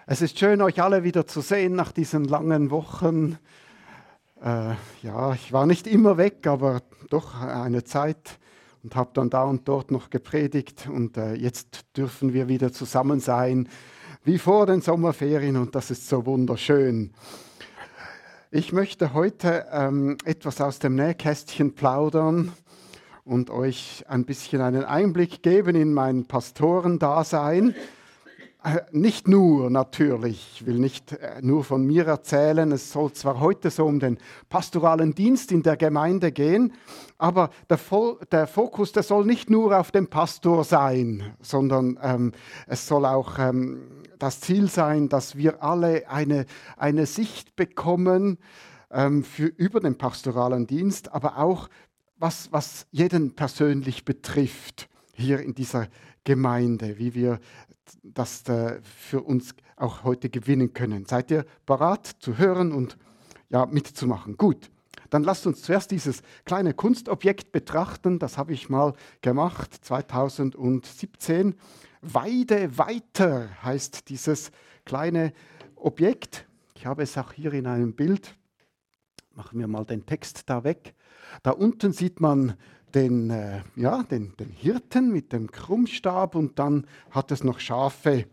Es ist schön, euch alle wieder zu sehen nach diesen langen Wochen. Ich war nicht immer weg, aber doch eine Zeit und habe dann da und dort noch gepredigt. Und jetzt dürfen wir wieder zusammen sein, wie vor den Sommerferien. Und das ist so wunderschön. Ich möchte heute etwas aus dem Nähkästchen plaudern und euch ein bisschen einen Einblick geben in mein Pastorendasein. Nicht nur natürlich, ich will nicht nur von mir erzählen, es soll zwar heute so um den pastoralen Dienst in der Gemeinde gehen, aber der Fokus, der soll nicht nur auf dem Pastor sein, sondern es soll auch das Ziel sein, dass wir alle eine Sicht bekommen über den pastoralen Dienst, aber auch was jeden persönlich betrifft hier in dieser Gemeinde, wie wir das für uns auch heute gewinnen können. Seid ihr bereit zu hören und mitzumachen? Gut, dann lasst uns zuerst dieses kleine Kunstobjekt betrachten. Das habe ich mal gemacht, 2017. Weide weiter heißt dieses kleine Objekt. Ich habe es auch hier in einem Bild. Machen wir mal den Text da weg. Da unten sieht man den Hirten mit dem Krummstab und dann hat es noch Schafe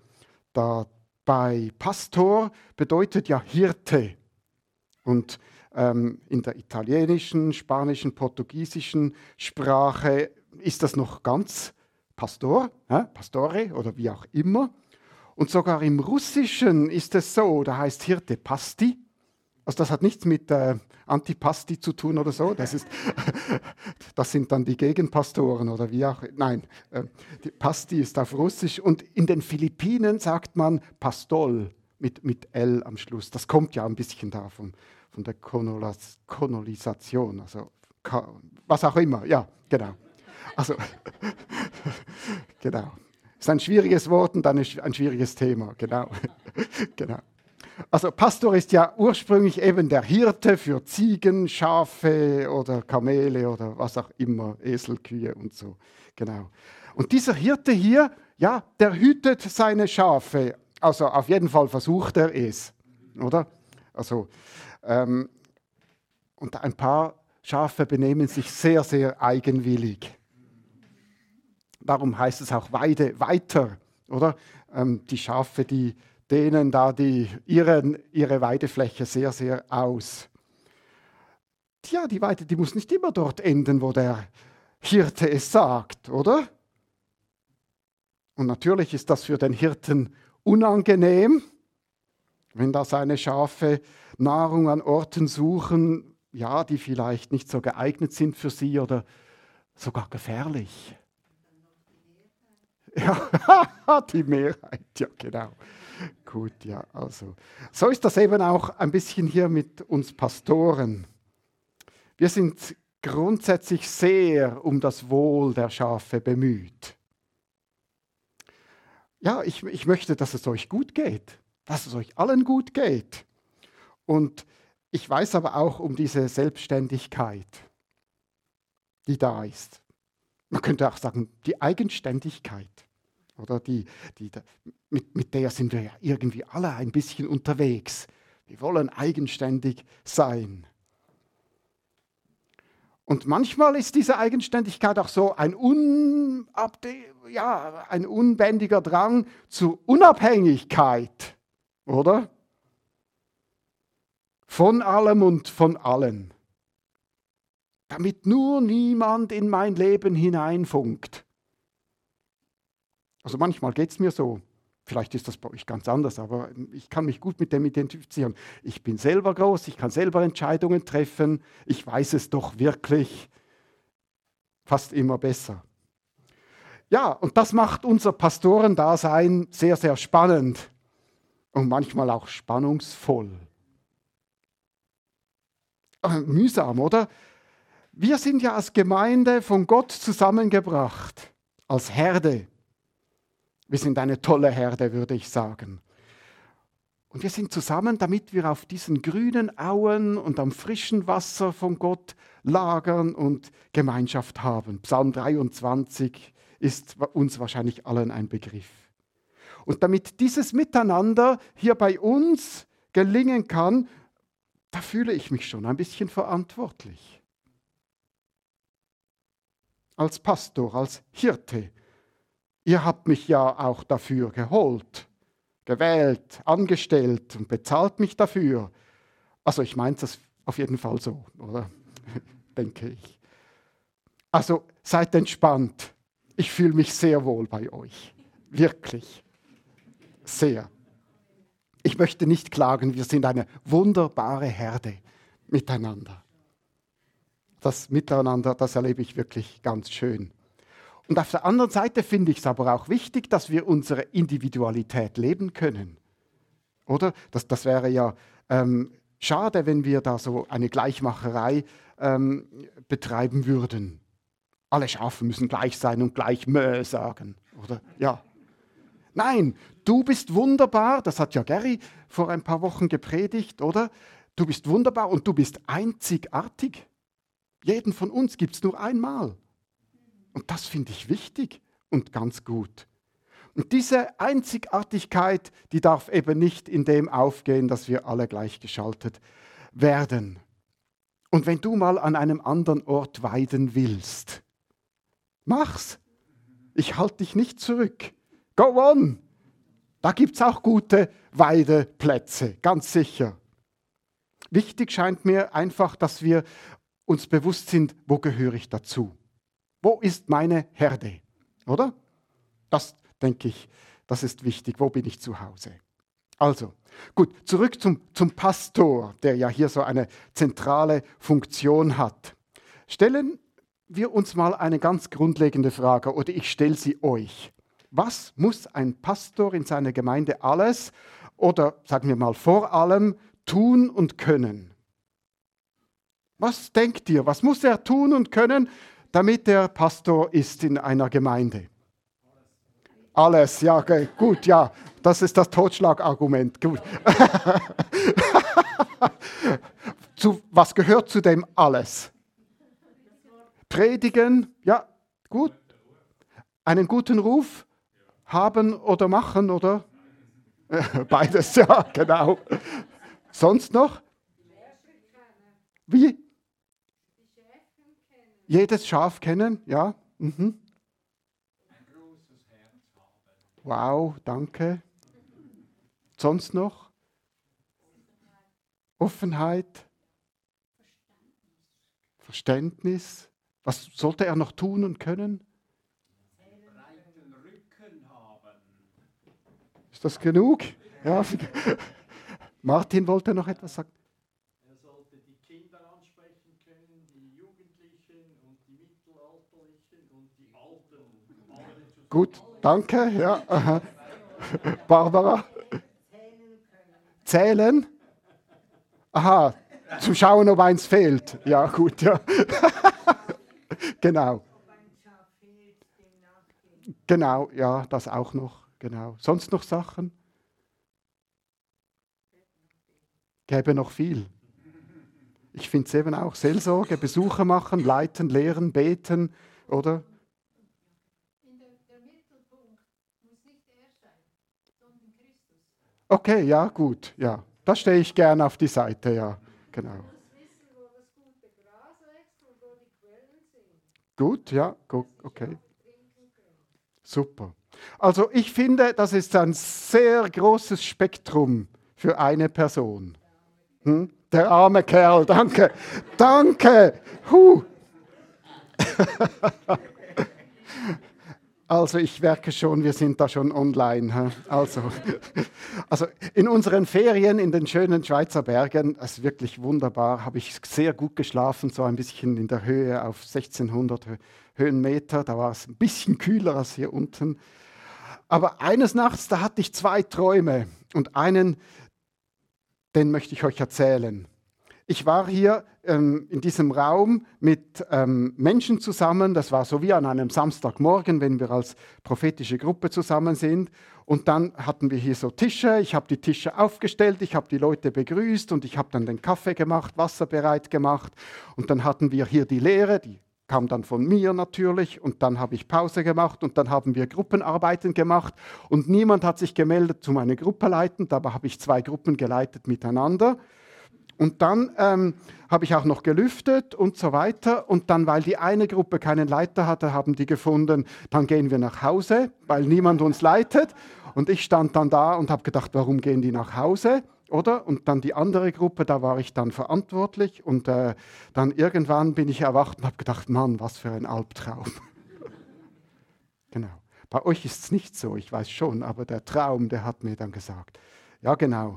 dabei. Pastor bedeutet ja Hirte. Und in der italienischen, spanischen, portugiesischen Sprache ist das noch ganz Pastor, Pastore oder wie auch immer. Und sogar im Russischen ist es so, da heißt Hirte Pasti. Also das hat nichts mit Antipasti zu tun oder so. Das sind dann die Gegenpastoren oder wie auch. Nein, die Pasti ist auf Russisch. Und in den Philippinen sagt man Pastol mit L am Schluss. Das kommt ja ein bisschen davon, von der Kolonisation. Also was auch immer. Ja, genau. Also, genau. Ist ein schwieriges Wort und dann ein schwieriges Thema. Genau. Genau. Also Pastor ist ja ursprünglich eben der Hirte für Ziegen, Schafe oder Kamele oder was auch immer, Esel, Kühe und so. Genau. Und dieser Hirte hier, ja, der hütet seine Schafe. Also auf jeden Fall versucht er es, oder? Also, und ein paar Schafe benehmen sich sehr, sehr eigenwillig. Darum heißt es auch Weide weiter, oder? Die Schafe, die dehnen da ihre Weidefläche sehr, sehr aus. Tja, die Weide, die muss nicht immer dort enden, wo der Hirte es sagt, oder? Und natürlich ist das für den Hirten unangenehm, wenn da seine Schafe Nahrung an Orten suchen, ja, die vielleicht nicht so geeignet sind für sie oder sogar gefährlich. Ja, die Mehrheit, ja genau. Gut, ja, also. So ist das eben auch ein bisschen hier mit uns Pastoren. Wir sind grundsätzlich sehr um das Wohl der Schafe bemüht. Ja, ich möchte, dass es euch gut geht, dass es euch allen gut geht. Und ich weiß aber auch um diese Selbstständigkeit, die da ist. Man könnte auch sagen, die Eigenständigkeit. Oder mit der sind wir ja irgendwie alle ein bisschen unterwegs. Wir wollen eigenständig sein. Und manchmal ist diese Eigenständigkeit auch so ein unbändiger Drang zur Unabhängigkeit, oder? Von allem und von allen. Damit nur niemand in mein Leben hineinfunkt. Also manchmal geht es mir so, vielleicht ist das bei euch ganz anders, aber ich kann mich gut mit dem identifizieren. Ich bin selber groß, ich kann selber Entscheidungen treffen, ich weiß es doch wirklich fast immer besser. Ja, und das macht unser Pastorendasein sehr, sehr spannend und manchmal auch spannungsvoll. Mühsam, oder? Wir sind ja als Gemeinde von Gott zusammengebracht, als Herde. Wir sind eine tolle Herde, würde ich sagen. Und wir sind zusammen, damit wir auf diesen grünen Auen und am frischen Wasser von Gott lagern und Gemeinschaft haben. Psalm 23 ist uns wahrscheinlich allen ein Begriff. Und damit dieses Miteinander hier bei uns gelingen kann, da fühle ich mich schon ein bisschen verantwortlich. Als Pastor, als Hirte. Ihr habt mich ja auch dafür geholt, gewählt, angestellt und bezahlt mich dafür. Also ich meine das auf jeden Fall so, oder? Denke ich. Also seid entspannt. Ich fühle mich sehr wohl bei euch. Wirklich. Sehr. Ich möchte nicht klagen, wir sind eine wunderbare Herde miteinander. Das Miteinander, das erlebe ich wirklich ganz schön. Und auf der anderen Seite finde ich es aber auch wichtig, dass wir unsere Individualität leben können. Oder? Das wäre ja schade, wenn wir da so eine Gleichmacherei betreiben würden. Alle Schafe müssen gleich sein und gleich Mö sagen. Oder? Ja. Nein, du bist wunderbar, das hat ja Gary vor ein paar Wochen gepredigt, oder? Du bist wunderbar und du bist einzigartig. Jeden von uns gibt es nur einmal. Und das finde ich wichtig und ganz gut. Und diese Einzigartigkeit, die darf eben nicht in dem aufgehen, dass wir alle gleichgeschaltet werden. Und wenn du mal an einem anderen Ort weiden willst, mach's. Ich halte dich nicht zurück. Go on! Da gibt es auch gute Weideplätze, ganz sicher. Wichtig scheint mir einfach, dass wir uns bewusst sind, wo gehöre ich dazu? Wo ist meine Herde? Oder? Das denke ich, das ist wichtig. Wo bin ich zu Hause? Also, gut, zurück zum Pastor, der ja hier so eine zentrale Funktion hat. Stellen wir uns mal eine ganz grundlegende Frage, oder ich stelle sie euch. Was muss ein Pastor in seiner Gemeinde alles, oder sagen wir mal vor allem, tun und können? Was denkt ihr? Was muss er tun und können, damit er Pastor ist in einer Gemeinde? Alles, ja, okay, gut, ja, das ist das Totschlagargument. Gut. Was gehört zu dem alles? Predigen, ja, gut. Einen guten Ruf haben oder machen, oder? Beides, ja, genau. Sonst noch? Wie? Jedes Schaf kennen, ja. Mhm. Wow, danke. Sonst noch? Offenheit? Verständnis? Was sollte er noch tun und können? Ist das genug? Ja. Martin wollte noch etwas sagen. Er sollte die Kinder ansprechen können, die Jugendlichen und die Mittelalterlichen und die Alten. Gut, danke. Ja. Aha. Barbara? Zählen? Aha, zu schauen, ob eins fehlt. Ja, gut, ja. Genau. Genau, ja, das auch noch. Genau. Sonst noch Sachen? Gäbe noch viel. Ich finde es eben auch Seelsorge, Besuche machen, leiten, lehren, beten, oder? Der Mittelpunkt muss nicht er sein, sondern Christus. Okay, ja, gut, ja. Da stehe ich gerne auf die Seite, ja, genau. Du musst wissen, wo das gute Gras wächst und wo die Quellen sind. Gut, ja, okay. Trinken können. Super. Also ich finde, das ist ein sehr großes Spektrum für eine Person. Der arme Kerl, danke. Danke. Also ich merke schon, wir sind da schon online. Also in unseren Ferien in den schönen Schweizer Bergen, das ist wirklich wunderbar, habe ich sehr gut geschlafen, so ein bisschen in der Höhe auf 1600 Höhenmeter. Da war es ein bisschen kühler als hier unten. Aber eines Nachts, da hatte ich 2 Träume und einen, den möchte ich euch erzählen. Ich war hier in diesem Raum mit Menschen zusammen, das war so wie an einem Samstagmorgen, wenn wir als prophetische Gruppe zusammen sind. Und dann hatten wir hier so Tische, ich habe die Tische aufgestellt, ich habe die Leute begrüßt und ich habe dann den Kaffee gemacht, Wasser bereit gemacht. Und dann hatten wir hier die Lehre, die kam dann von mir natürlich und dann habe ich Pause gemacht und dann haben wir Gruppenarbeiten gemacht und niemand hat sich gemeldet zu meiner Gruppe leiten, dabei habe ich 2 Gruppen geleitet miteinander. Und dann habe ich auch noch gelüftet und so weiter. Und dann, weil die eine Gruppe keinen Leiter hatte, haben die gefunden, dann gehen wir nach Hause, weil niemand uns leitet. Und ich stand dann da und habe gedacht, warum gehen die nach Hause? Oder? Und dann die andere Gruppe, da war ich dann verantwortlich. Und dann irgendwann bin ich erwacht und habe gedacht, Mann, was für ein Albtraum. Genau. Bei euch ist es nicht so, ich weiß schon, aber der Traum, der hat mir dann gesagt, ja genau.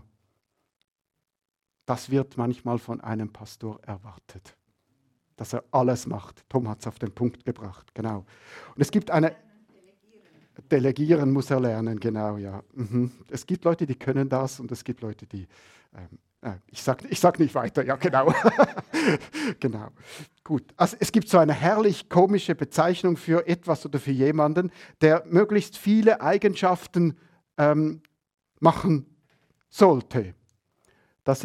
Das wird manchmal von einem Pastor erwartet, dass er alles macht. Tom hat es auf den Punkt gebracht, genau. Und es gibt eine... Delegieren muss er lernen, genau, ja. Es gibt Leute, die können das und es gibt Leute, die... ich sag nicht weiter, ja, genau. Genau. Gut, also es gibt so eine herrlich komische Bezeichnung für etwas oder für jemanden, der möglichst viele Eigenschaften machen sollte. Das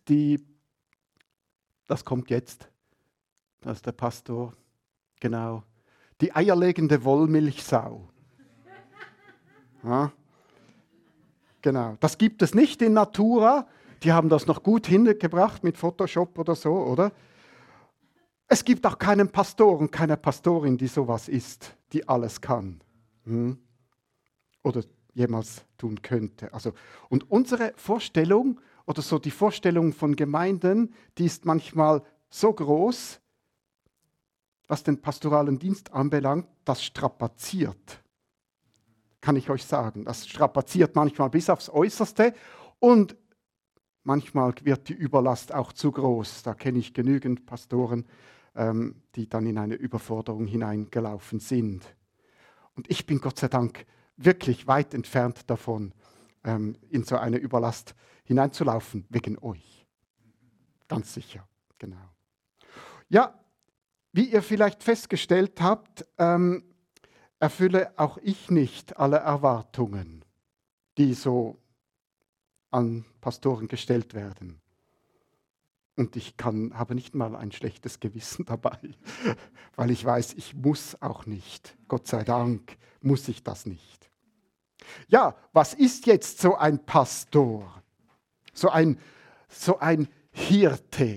kommt jetzt, das ist der Pastor, genau, die eierlegende Wollmilchsau. Ja, genau, das gibt es nicht in Natura, die haben das noch gut hingebracht mit Photoshop oder so, oder? Es gibt auch keinen Pastor und keine Pastorin, die sowas ist, die alles kann. Oder jemals tun könnte. Also, und unsere Vorstellung, oder so die Vorstellung von Gemeinden, die ist manchmal so groß, was den pastoralen Dienst anbelangt, das strapaziert. Kann ich euch sagen. Das strapaziert manchmal bis aufs Äußerste und manchmal wird die Überlast auch zu groß. Da kenne ich genügend Pastoren, die dann in eine Überforderung hineingelaufen sind. Und ich bin Gott sei Dank wirklich weit entfernt davon, in so eine Überlast hineinzulaufen, wegen euch. Ganz sicher, genau. Ja, wie ihr vielleicht festgestellt habt, erfülle auch ich nicht alle Erwartungen, die so an Pastoren gestellt werden. Und ich habe nicht mal ein schlechtes Gewissen dabei, weil ich weiß, ich muss auch nicht. Gott sei Dank muss ich das nicht. Ja, was ist jetzt so ein Pastor? So ein Hirte,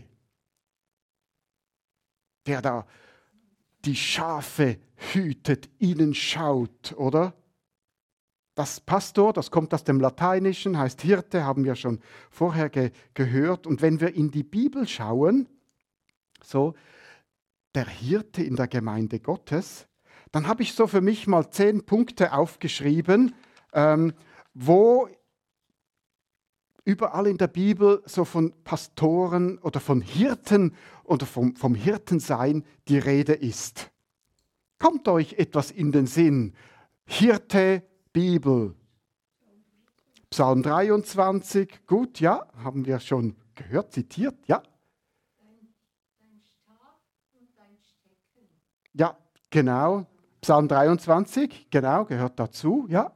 der da die Schafe hütet, ihnen schaut, oder? Das Pastor, das kommt aus dem Lateinischen, heißt Hirte, haben wir schon vorher gehört. Und wenn wir in die Bibel schauen, so der Hirte in der Gemeinde Gottes, dann habe ich so für mich mal 10 Punkte aufgeschrieben, wo überall in der Bibel so von Pastoren oder von Hirten oder vom Hirtensein die Rede ist. Kommt euch etwas in den Sinn? Hirte, Bibel. Psalm 23, gut, ja, haben wir schon gehört, zitiert, ja. Dein Stab und dein Stecken. Ja, genau. Psalm 23, genau, gehört dazu, ja.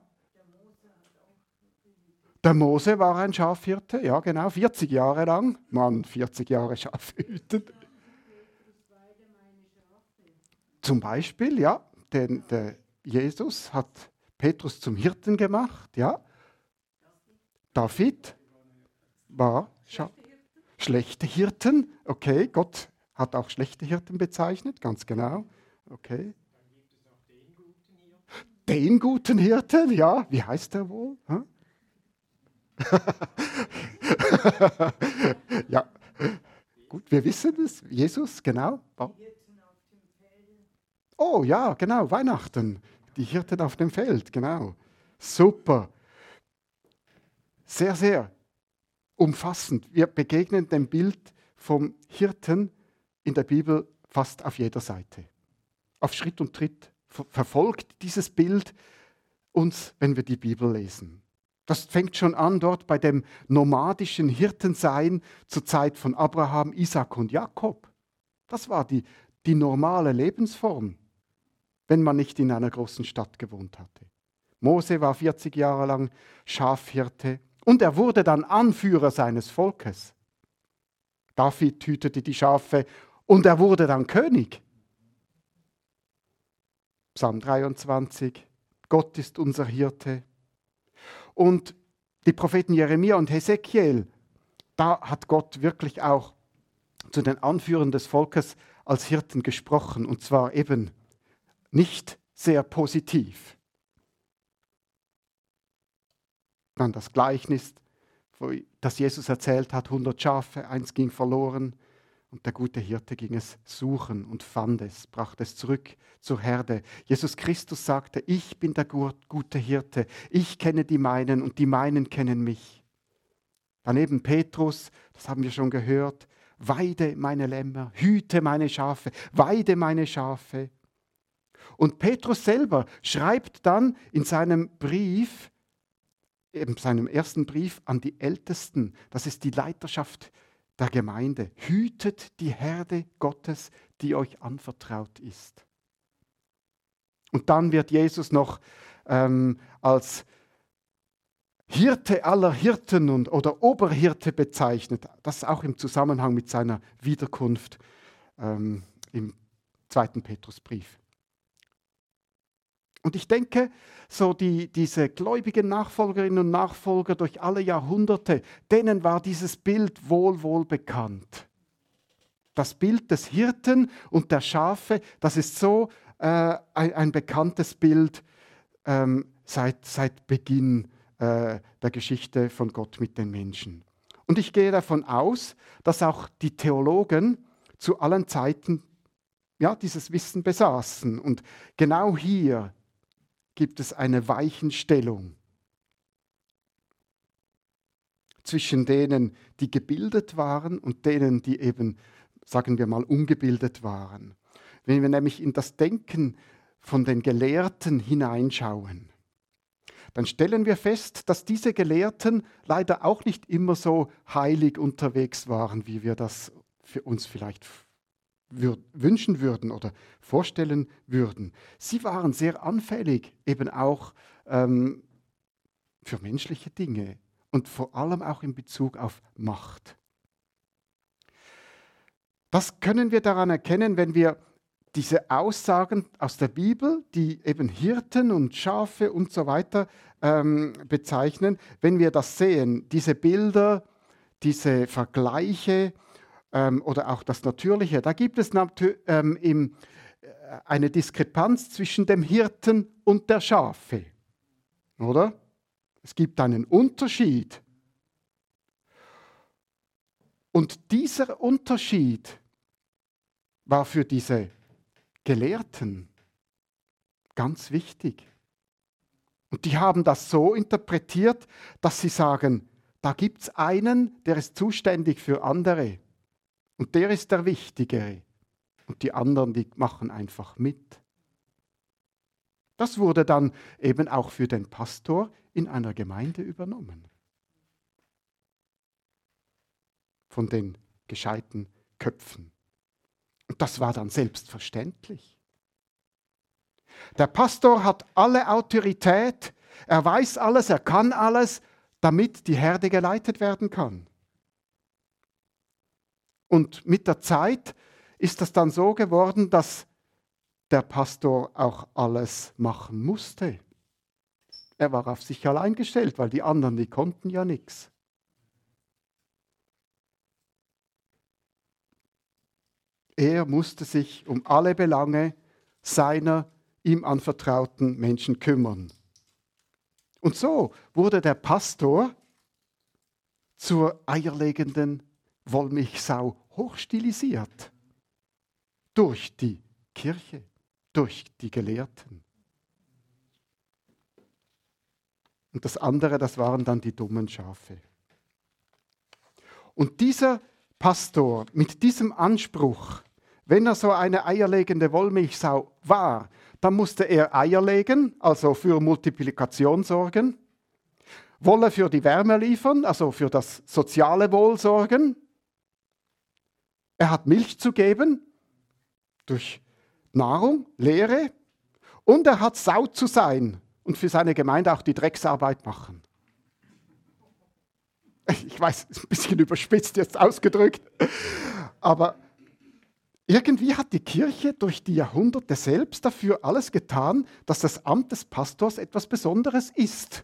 Der Mose war ein Schafhirte, ja genau, 40 Jahre lang. Mann, 40 Jahre Schafe hüten. Zum Beispiel, ja, der Jesus hat Petrus zum Hirten gemacht, ja. David war schlechte Hirten, okay, Gott hat auch schlechte Hirten bezeichnet, ganz genau, okay. Den guten Hirten, ja, wie heißt der wohl? Hm? Ja, gut, wir wissen es, Jesus, genau. Oh ja, genau, Weihnachten, die Hirten auf dem Feld, genau. Super. Sehr, sehr umfassend. Wir begegnen dem Bild vom Hirten in der Bibel fast auf jeder Seite. Auf Schritt und Tritt verfolgt dieses Bild uns, wenn wir die Bibel lesen. Das fängt schon an dort bei dem nomadischen Hirtensein zur Zeit von Abraham, Isaac und Jakob. Das war die normale Lebensform, wenn man nicht in einer großen Stadt gewohnt hatte. Mose war 40 Jahre lang Schafhirte und er wurde dann Anführer seines Volkes. David hütete die Schafe und er wurde dann König. Psalm 23, Gott ist unser Hirte. Und die Propheten Jeremia und Hesekiel, da hat Gott wirklich auch zu den Anführern des Volkes als Hirten gesprochen, und zwar eben nicht sehr positiv. Dann das Gleichnis, das Jesus erzählt hat, 100 Schafe, eins ging verloren und der gute Hirte ging es suchen und fand es, brachte es zurück zur Herde. Jesus Christus sagte, ich bin der gute Hirte, ich kenne die meinen und die meinen kennen mich. Daneben Petrus, das haben wir schon gehört, weide meine Lämmer, hüte meine Schafe, weide meine Schafe. Und Petrus selber schreibt dann in seinem Brief, in seinem ersten Brief an die Ältesten, das ist die Leiterschaft der Gemeinde, hütet die Herde Gottes, die euch anvertraut ist. Und dann wird Jesus noch als Hirte aller Hirten oder Oberhirte bezeichnet. Das auch im Zusammenhang mit seiner Wiederkunft im 2. Petrusbrief. Und ich denke, so diese gläubigen Nachfolgerinnen und Nachfolger durch alle Jahrhunderte, denen war dieses Bild wohl bekannt. Das Bild des Hirten und der Schafe, das ist so ein bekanntes Bild seit Beginn der Geschichte von Gott mit den Menschen. Und ich gehe davon aus, dass auch die Theologen zu allen Zeiten dieses Wissen besaßen. Und genau hier gibt es eine Weichenstellung zwischen denen, die gebildet waren und denen, die eben, sagen wir mal, ungebildet waren. Wenn wir nämlich in das Denken von den Gelehrten hineinschauen, dann stellen wir fest, dass diese Gelehrten leider auch nicht immer so heilig unterwegs waren, wie wir das für uns vielleicht wünschen würden oder vorstellen würden. Sie waren sehr anfällig, eben auch für menschliche Dinge und vor allem auch in Bezug auf Macht. Das können wir daran erkennen, wenn wir diese Aussagen aus der Bibel, die eben Hirten und Schafe und so weiter bezeichnen, wenn wir das sehen, diese Bilder, diese Vergleiche, oder auch das Natürliche, da gibt es eine Diskrepanz zwischen dem Hirten und der Schafe. Oder? Es gibt einen Unterschied. Und dieser Unterschied war für diese Gelehrten ganz wichtig. Und die haben das so interpretiert, dass sie sagen, da gibt es einen, der ist zuständig für andere. Und der ist der Wichtigere. Und die anderen, die machen einfach mit. Das wurde dann eben auch für den Pastor in einer Gemeinde übernommen. Von den gescheiten Köpfen. Und das war dann selbstverständlich. Der Pastor hat alle Autorität, er weiß alles, er kann alles, damit die Herde geleitet werden kann. Und mit der Zeit ist das dann so geworden, dass der Pastor auch alles machen musste. Er war auf sich allein gestellt, weil die anderen, die konnten ja nichts. Er musste sich um alle Belange seiner ihm anvertrauten Menschen kümmern. Und so wurde der Pastor zur eierlegenden Wollmilchsau hochstilisiert. Durch die Kirche, durch die Gelehrten. Und das andere, das waren dann die dummen Schafe. Und dieser Pastor mit diesem Anspruch, wenn er so eine eierlegende Wollmilchsau war, dann musste er Eier legen, also für Multiplikation sorgen, Wolle für die Wärme liefern, also für das soziale Wohl sorgen. Er hat Milch zu geben, durch Nahrung, Lehre, und er hat Sau zu sein und für seine Gemeinde auch die Drecksarbeit machen. Ich weiß, ist ein bisschen überspitzt jetzt ausgedrückt, aber irgendwie hat die Kirche durch die Jahrhunderte selbst dafür alles getan, dass das Amt des Pastors etwas Besonderes ist.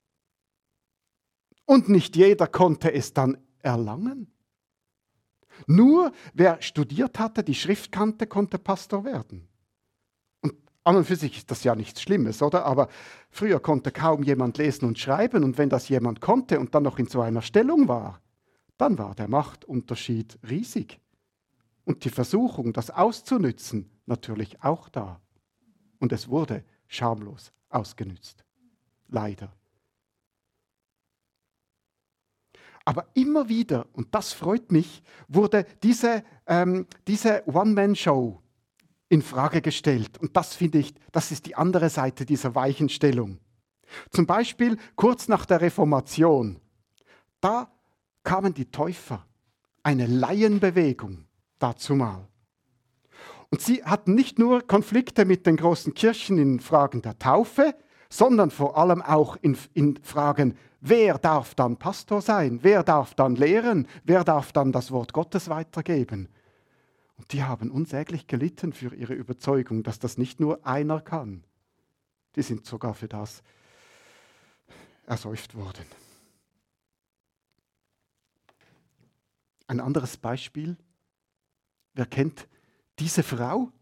Und nicht jeder konnte es dann erlangen. Nur wer studiert hatte, die Schrift kannte, konnte Pastor werden. Und an und für sich ist das ja nichts Schlimmes, oder? Aber früher konnte kaum jemand lesen und schreiben. Und wenn das jemand konnte und dann noch in so einer Stellung war, dann war der Machtunterschied riesig. Und die Versuchung, das auszunützen, natürlich auch da. Und es wurde schamlos ausgenützt. Leider. Aber immer wieder, und das freut mich, wurde diese One-Man-Show in Frage gestellt. Und das finde ich, das ist die andere Seite dieser Weichenstellung. Zum Beispiel kurz nach der Reformation, da kamen die Täufer, eine Laienbewegung dazumal. Und sie hatten nicht nur Konflikte mit den großen Kirchen in Fragen der Taufe, sondern vor allem auch in Fragen, wer darf dann Pastor sein, wer darf dann lehren, wer darf dann das Wort Gottes weitergeben. Und die haben unsäglich gelitten für ihre Überzeugung, dass das nicht nur einer kann. Die sind sogar für das ersäuft worden. Ein anderes Beispiel. Wer kennt diese Frau?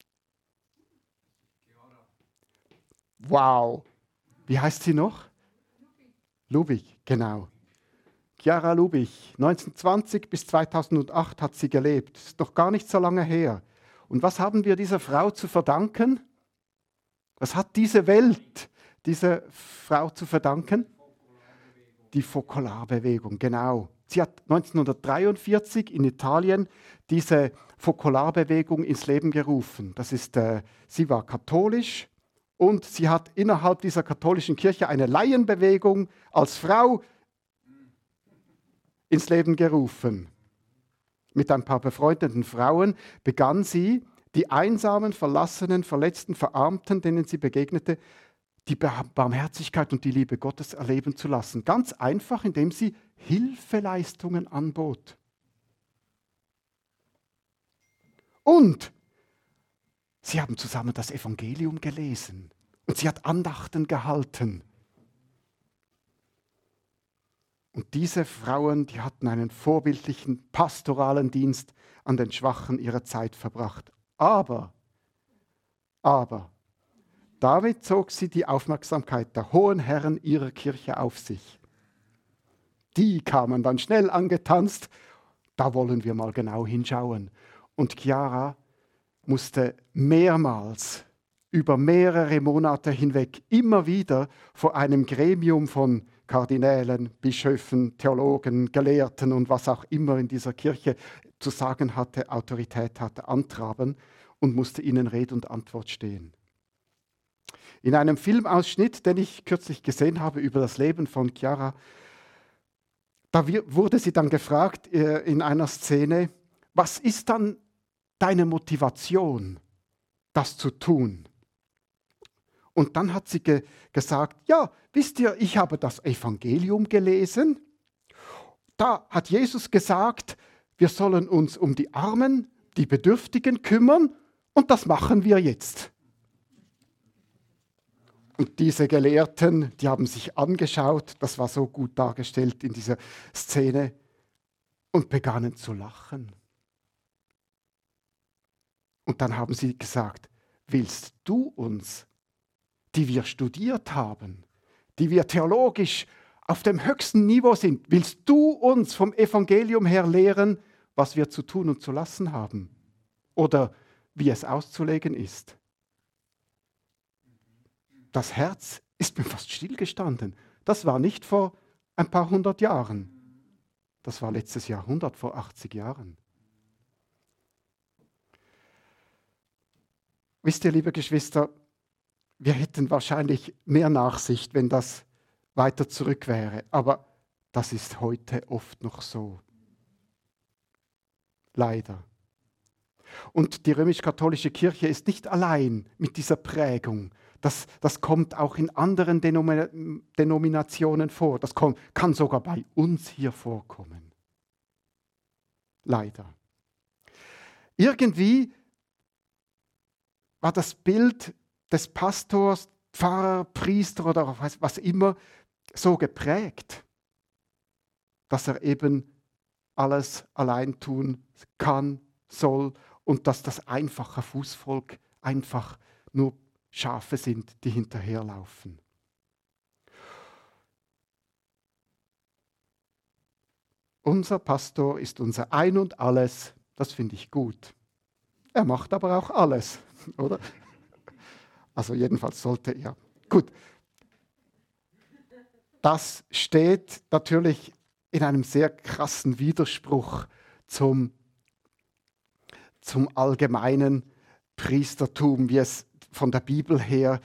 Wow. Wie heißt sie noch? Lubich, genau. Chiara Lubich. 1920 bis 2008 hat sie gelebt. Ist noch gar nicht so lange her. Und was haben wir dieser Frau zu verdanken? Was hat diese Welt dieser Frau zu verdanken? Die Fokolarbewegung, genau. Sie hat 1943 in Italien diese Fokolarbewegung ins Leben gerufen. Sie war katholisch und sie hat innerhalb dieser katholischen Kirche eine Laienbewegung als Frau ins Leben gerufen. Mit ein paar befreundeten Frauen begann sie, die einsamen, verlassenen, verletzten, Verarmten, denen sie begegnete, die Barmherzigkeit und die Liebe Gottes erleben zu lassen. Ganz einfach, indem sie Hilfeleistungen anbot. Und sie haben zusammen das Evangelium gelesen und sie hat Andachten gehalten. Und diese Frauen, die hatten einen vorbildlichen pastoralen Dienst an den Schwachen ihrer Zeit verbracht. Aber damit zog sie die Aufmerksamkeit der hohen Herren ihrer Kirche auf sich. Die kamen dann schnell angetanzt. Da wollen wir mal genau hinschauen. Und Chiara musste mehrmals, über mehrere Monate hinweg, immer wieder vor einem Gremium von Kardinälen, Bischöfen, Theologen, Gelehrten und was auch immer in dieser Kirche zu sagen hatte, Autorität hatte, antraben und musste ihnen Rede und Antwort stehen. In einem Filmausschnitt, den ich kürzlich gesehen habe über das Leben von Chiara, da wurde sie dann gefragt in einer Szene, was ist dann deine Motivation, das zu tun? Und dann hat sie gesagt, ja, wisst ihr, ich habe das Evangelium gelesen. Da hat Jesus gesagt, wir sollen uns um die Armen, die Bedürftigen kümmern und das machen wir jetzt. Und diese Gelehrten, die haben sich angeschaut, das war so gut dargestellt in dieser Szene, und begannen zu lachen. Und dann haben sie gesagt, willst du uns, die wir studiert haben, die wir theologisch auf dem höchsten Niveau sind, willst du uns vom Evangelium her lehren, was wir zu tun und zu lassen haben? Oder wie es auszulegen ist? Das Herz ist mir fast stillgestanden. Das war nicht vor ein paar hundert Jahren. Das war letztes Jahrhundert, vor 80 Jahren. Wisst ihr, liebe Geschwister, wir hätten wahrscheinlich mehr Nachsicht, wenn das weiter zurück wäre. Aber das ist heute oft noch so. Leider. Und die römisch-katholische Kirche ist nicht allein mit dieser Prägung. Das kommt auch in anderen Denominationen vor. Das kann sogar bei uns hier vorkommen. Leider. Irgendwie war das Bild des Pastors, Pfarrer, Priester oder was immer so geprägt, dass er eben alles allein tun kann, soll und dass das einfache Fußvolk einfach nur Schafe sind, die hinterherlaufen. Unser Pastor ist unser Ein und Alles, das finde ich gut. Er macht aber auch alles, oder? Also jedenfalls sollte er. Gut. Das steht natürlich in einem sehr krassen Widerspruch zum allgemeinen Priestertum, wie es von der Bibel her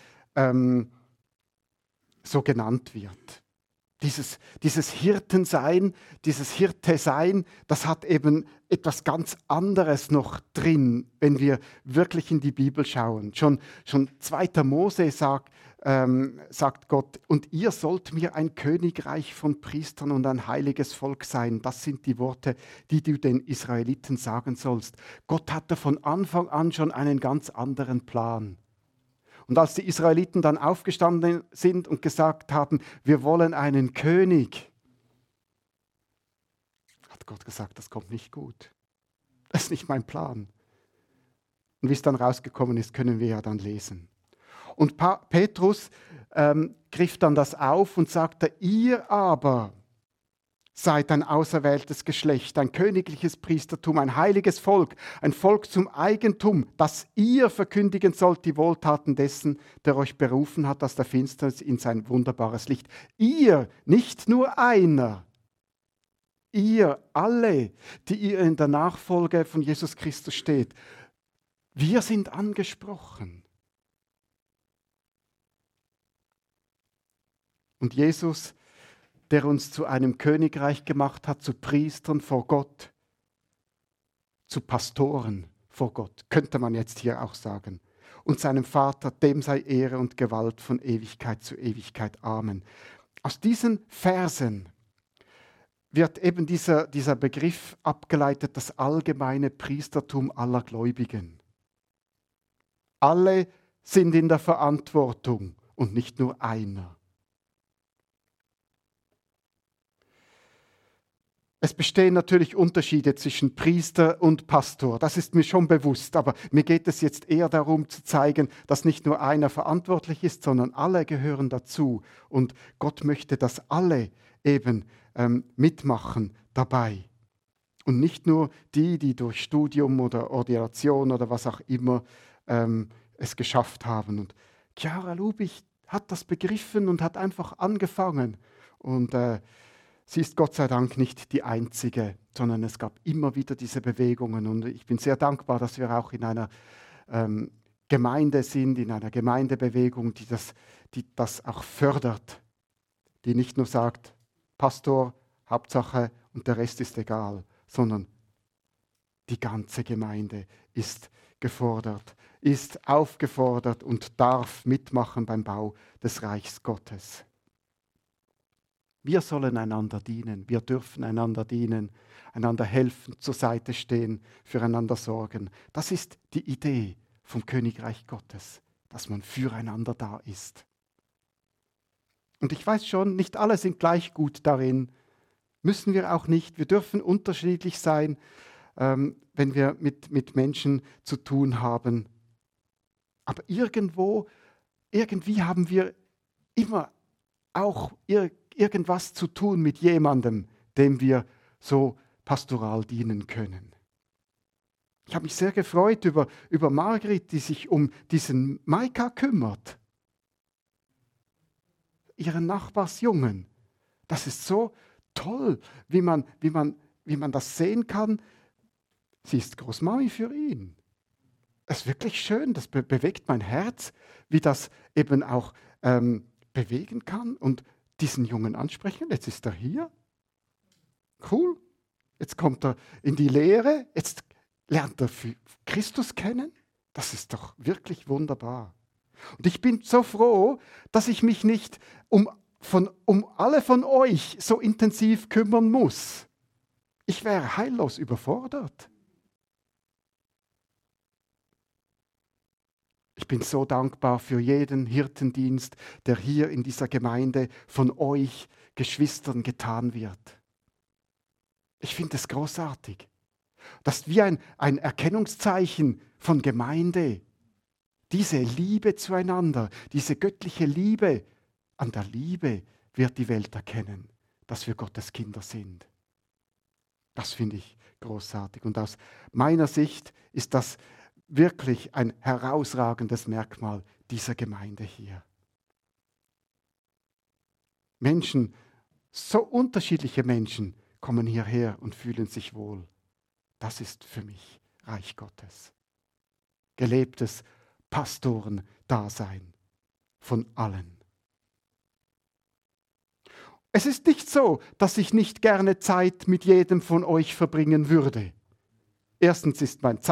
so genannt wird. Dieses Hirtensein, dieses Hirtesein, das hat eben etwas ganz anderes noch drin, wenn wir wirklich in die Bibel schauen. Schon 2. Mose sagt Gott, und ihr sollt mir ein Königreich von Priestern und ein heiliges Volk sein. Das sind die Worte, die du den Israeliten sagen sollst. Gott hatte von Anfang an schon einen ganz anderen Plan. Und als die Israeliten dann aufgestanden sind und gesagt haben, wir wollen einen König, hat Gott gesagt, das kommt nicht gut. Das ist nicht mein Plan. Und wie es dann rausgekommen ist, können wir ja dann lesen. Und Petrus griff dann das auf und sagte, ihr aber seid ein auserwähltes Geschlecht, ein königliches Priestertum, ein heiliges Volk, ein Volk zum Eigentum, das ihr verkündigen sollt die Wohltaten dessen, der euch berufen hat aus der Finsternis in sein wunderbares Licht. Ihr, nicht nur einer, ihr alle, die ihr in der Nachfolge von Jesus Christus steht, wir sind angesprochen. Und Jesus, der uns zu einem Königreich gemacht hat, zu Priestern vor Gott, zu Pastoren vor Gott, könnte man jetzt hier auch sagen. Und seinem Vater, dem sei Ehre und Gewalt von Ewigkeit zu Ewigkeit. Amen. Aus diesen Versen wird eben dieser Begriff abgeleitet, das allgemeine Priestertum aller Gläubigen. Alle sind in der Verantwortung und nicht nur einer. Es bestehen natürlich Unterschiede zwischen Priester und Pastor, das ist mir schon bewusst, aber mir geht es jetzt eher darum zu zeigen, dass nicht nur einer verantwortlich ist, sondern alle gehören dazu und Gott möchte, dass alle eben mitmachen dabei und nicht nur die durch Studium oder Ordination oder was auch immer es geschafft haben. Und Chiara Lubich hat das begriffen und hat einfach angefangen und sie ist Gott sei Dank nicht die Einzige, sondern es gab immer wieder diese Bewegungen. Und ich bin sehr dankbar, dass wir auch in einer Gemeinde sind, in einer Gemeindebewegung, die das auch fördert. Die nicht nur sagt, Pastor, Hauptsache und der Rest ist egal, sondern die ganze Gemeinde ist gefordert, ist aufgefordert und darf mitmachen beim Bau des Reichs Gottes. Wir sollen einander dienen, wir dürfen einander dienen, einander helfen, zur Seite stehen, füreinander sorgen. Das ist die Idee vom Königreich Gottes, dass man füreinander da ist. Und ich weiß schon, nicht alle sind gleich gut darin, müssen wir auch nicht. Wir dürfen unterschiedlich sein, wenn wir mit Menschen zu tun haben. Aber irgendwie haben wir immer auch irgendwas zu tun mit jemandem, dem wir so pastoral dienen können. Ich habe mich sehr gefreut über Margrit, die sich um diesen Maika kümmert. Ihren Nachbarsjungen. Das ist so toll, wie man das sehen kann. Sie ist Großmami für ihn. Es ist wirklich schön, das bewegt mein Herz, wie das eben auch bewegen kann und diesen Jungen ansprechen. Jetzt ist er hier. Cool. Jetzt kommt er in die Lehre. Jetzt lernt er Christus kennen. Das ist doch wirklich wunderbar. Und ich bin so froh, dass ich mich nicht um alle von euch so intensiv kümmern muss. Ich wäre heillos überfordert. Ich bin so dankbar für jeden Hirtendienst, der hier in dieser Gemeinde von euch Geschwistern getan wird. Ich finde es großartig. Das ist wie ein Erkennungszeichen von Gemeinde. Diese Liebe zueinander, diese göttliche Liebe, an der Liebe wird die Welt erkennen, dass wir Gottes Kinder sind. Das finde ich großartig. Und aus meiner Sicht ist das wirklich ein herausragendes Merkmal dieser Gemeinde hier. Menschen, so unterschiedliche Menschen, kommen hierher und fühlen sich wohl. Das ist für mich Reich Gottes. Gelebtes Pastorendasein von allen. Es ist nicht so, dass ich nicht gerne Zeit mit jedem von euch verbringen würde. Erstens ist mein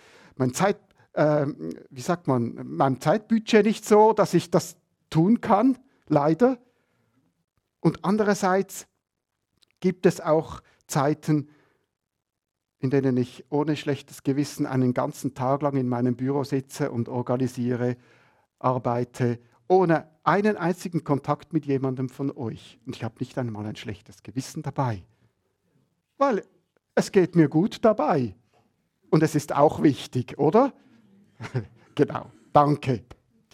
Zeitbudget nicht so, dass ich das tun kann, leider. Und andererseits gibt es auch Zeiten, in denen ich ohne schlechtes Gewissen einen ganzen Tag lang in meinem Büro sitze und organisiere, arbeite, ohne einen einzigen Kontakt mit jemandem von euch. Und ich habe nicht einmal ein schlechtes Gewissen dabei, weil es geht mir gut dabei. Und es ist auch wichtig, oder? Genau, danke.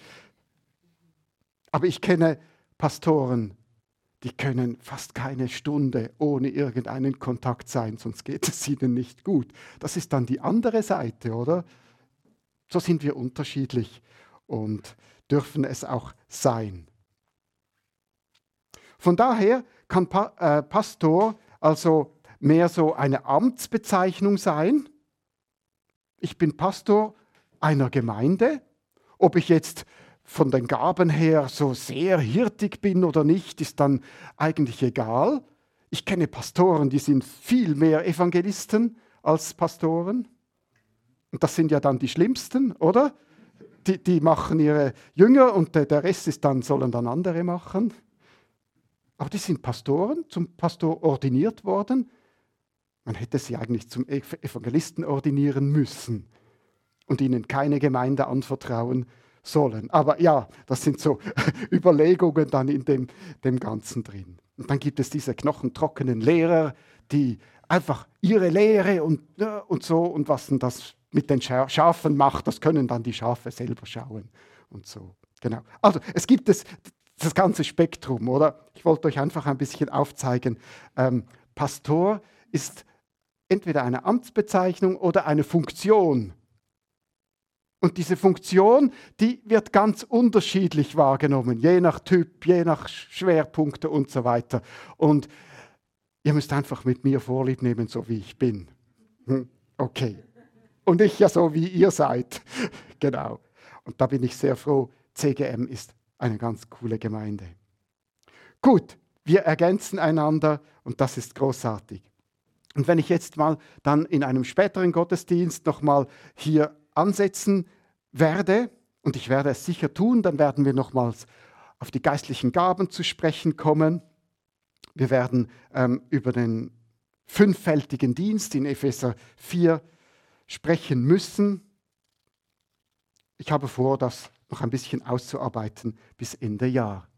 Aber ich kenne Pastoren, die können fast keine Stunde ohne irgendeinen Kontakt sein, sonst geht es ihnen nicht gut. Das ist dann die andere Seite, oder? So sind wir unterschiedlich und dürfen es auch sein. Von daher kann Pastor also mehr so eine Amtsbezeichnung sein. Ich bin Pastor einer Gemeinde. Ob ich jetzt von den Gaben her so sehr hirtig bin oder nicht, ist dann eigentlich egal. Ich kenne Pastoren, die sind viel mehr Evangelisten als Pastoren. Und das sind ja dann die Schlimmsten, oder? Die machen ihre Jünger und der Rest sollen dann andere machen. Aber die sind Pastoren, zum Pastor ordiniert worden. Man hätte sie eigentlich zum Evangelisten ordinieren müssen und ihnen keine Gemeinde anvertrauen sollen. Aber ja, das sind so Überlegungen dann in dem Ganzen drin. Und dann gibt es diese knochentrockenen Lehrer, die einfach ihre Lehre und so und was denn das mit den Schafen macht, das können dann die Schafe selber schauen und so. Genau. Also es gibt das ganze Spektrum, oder? Ich wollte euch einfach ein bisschen aufzeigen. Pastor ist entweder eine Amtsbezeichnung oder eine Funktion. Und diese Funktion, die wird ganz unterschiedlich wahrgenommen, je nach Typ, je nach Schwerpunkte und so weiter. Und ihr müsst einfach mit mir Vorlieb nehmen, so wie ich bin. Okay. Und ich ja so, wie ihr seid. Genau. Und da bin ich sehr froh. CGM ist eine ganz coole Gemeinde. Gut, wir ergänzen einander und das ist großartig. Und wenn ich jetzt mal dann in einem späteren Gottesdienst nochmal hier ansetzen werde, und ich werde es sicher tun, dann werden wir nochmals auf die geistlichen Gaben zu sprechen kommen. Wir werden über den fünffältigen Dienst in Epheser 4 sprechen müssen. Ich habe vor, das noch ein bisschen auszuarbeiten bis Ende Jahr.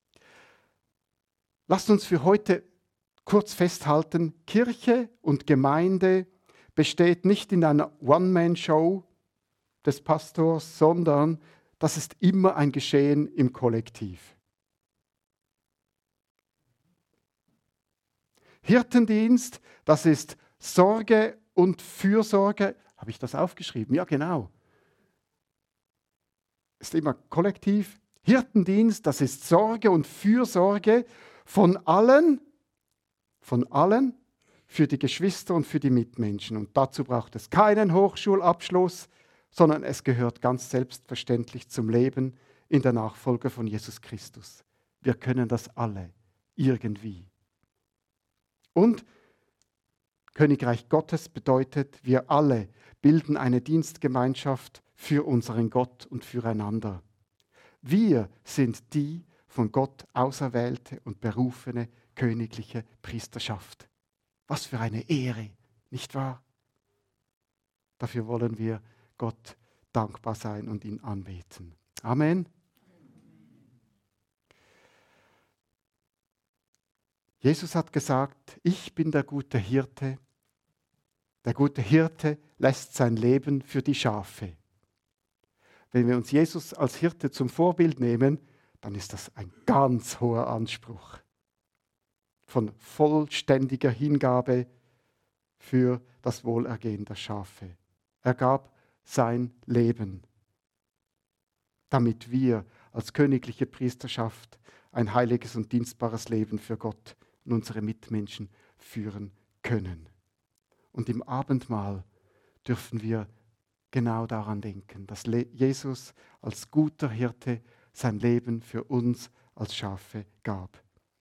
Lasst uns für heute kurz festhalten, Kirche und Gemeinde besteht nicht in einer One-Man-Show des Pastors, sondern das ist immer ein Geschehen im Kollektiv. Hirtendienst, das ist Sorge und Fürsorge. Habe ich das aufgeschrieben? Ja, genau. Ist immer kollektiv. Hirtendienst, das ist Sorge und Fürsorge von allen für die Geschwister und für die Mitmenschen. Und dazu braucht es keinen Hochschulabschluss, sondern es gehört ganz selbstverständlich zum Leben in der Nachfolge von Jesus Christus. Wir können das alle irgendwie. Und Königreich Gottes bedeutet, wir alle bilden eine Dienstgemeinschaft für unseren Gott und füreinander. Wir sind die von Gott auserwählte und berufene königliche Priesterschaft. Was für eine Ehre, nicht wahr? Dafür wollen wir Gott dankbar sein und ihn anbeten. Amen. Jesus hat gesagt, ich bin der gute Hirte. Der gute Hirte lässt sein Leben für die Schafe. Wenn wir uns Jesus als Hirte zum Vorbild nehmen, dann ist das ein ganz hoher Anspruch von vollständiger Hingabe für das Wohlergehen der Schafe. Er gab sein Leben, damit wir als königliche Priesterschaft ein heiliges und dienstbares Leben für Gott und unsere Mitmenschen führen können. Und im Abendmahl dürfen wir genau daran denken, dass Jesus als guter Hirte sein Leben für uns als Schafe gab.